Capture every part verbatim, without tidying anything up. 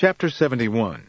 Chapter seventy-one.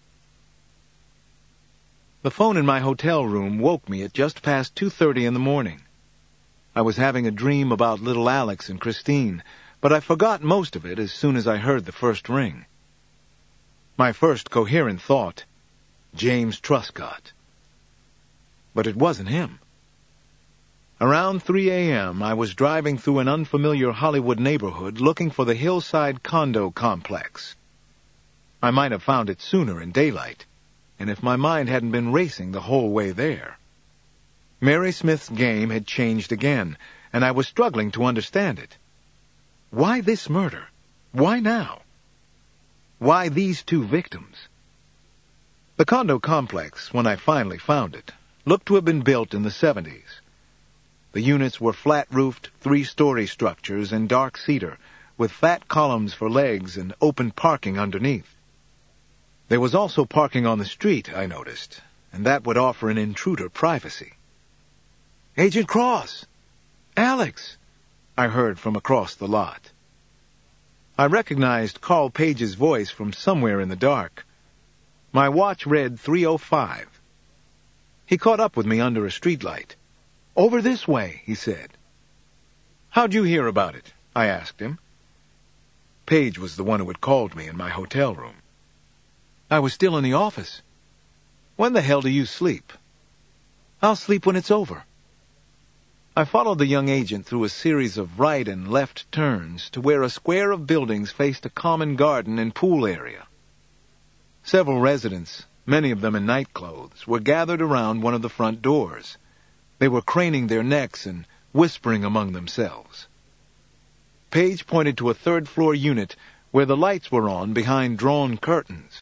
The phone in my hotel room woke me at just past two thirty in the morning. I was having a dream about little Alex and Christine, but I forgot most of it as soon as I heard the first ring. My first coherent thought, James Truscott. But it wasn't him. Around three a.m., I was driving through an unfamiliar Hollywood neighborhood looking for the Hillside condo complex. I might have found it sooner in daylight, and if my mind hadn't been racing the whole way there. Mary Smith's game had changed again, and I was struggling to understand it. Why this murder? Why now? Why these two victims? The condo complex, when I finally found it, looked to have been built in the seventies. The units were flat-roofed, three-story structures in dark cedar, with fat columns for legs and open parking underneath. There was also parking on the street, I noticed, and that would offer an intruder privacy. "Agent Cross! Alex!" I heard from across the lot. I recognized Carl Page's voice from somewhere in the dark. My watch read three oh five. He caught up with me under a streetlight. "Over this way," he said. "How'd you hear about it?" I asked him. Page was the one who had called me in my hotel room. "I was still in the office." "When the hell do you sleep?" "I'll sleep when it's over." I followed the young agent through a series of right and left turns to where a square of buildings faced a common garden and pool area. Several residents, many of them in nightclothes, were gathered around one of the front doors. They were craning their necks and whispering among themselves. Page pointed to a third-floor unit where the lights were on behind drawn curtains.